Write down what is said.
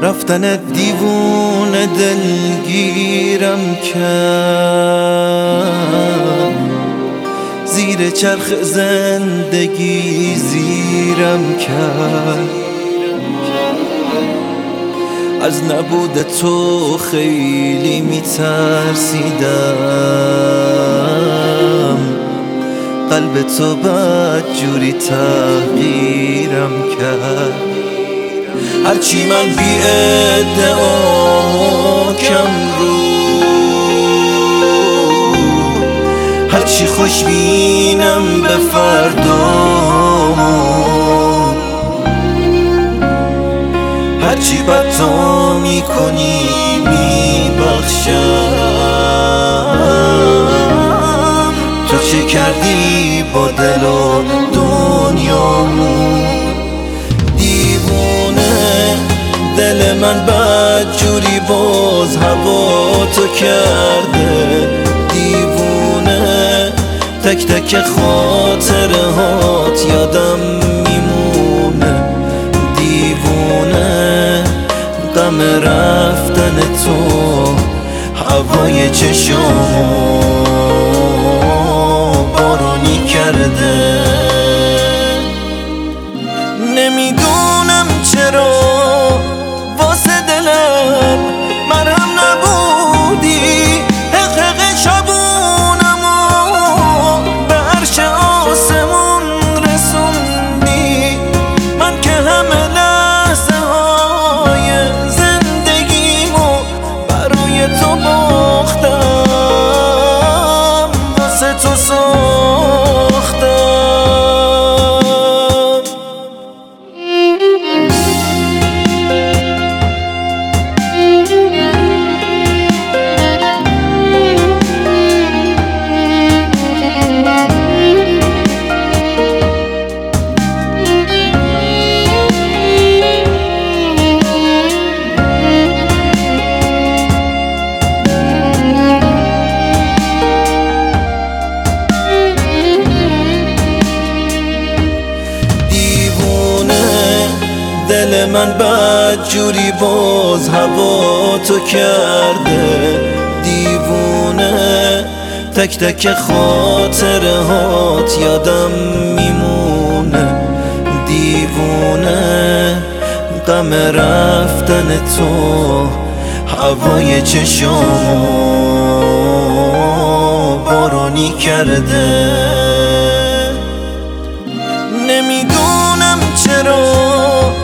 رفتن دیوونه دلگیرم کرد، زیر چرخ زندگی زیرم کرد. از نبود تو خیلی میترسیدم، قلب تو بدجوری تغییرم کرد. هرچی من بی ادعا کم رو، هرچی خوشبینم به فردا، هرچی بد تو میکنی میبخشم. تو چه کردی با دل و دنیامون؟ دیوونه دل من بدجوری باز هوا تو کرده. دیوونه تک تک خاطره هات یادم میمونه. دیوونه غم رفتن تو هوای چشامو بارونی کرده. نمیدونم چرا واسه دلم مرهم نبودی، حق شبونمو به عرش آسمون رسوندی. من که همه لحظه های زندگیمو برای تو باختم، واسه تو ساختم. دل من بدجوری باز هوا تو کرده. دیوونه تک تک خاطره هات یادم میمونه. دیوونه غم رفتن تو هوای چشامو بارونی کرده. نمیدونم چرا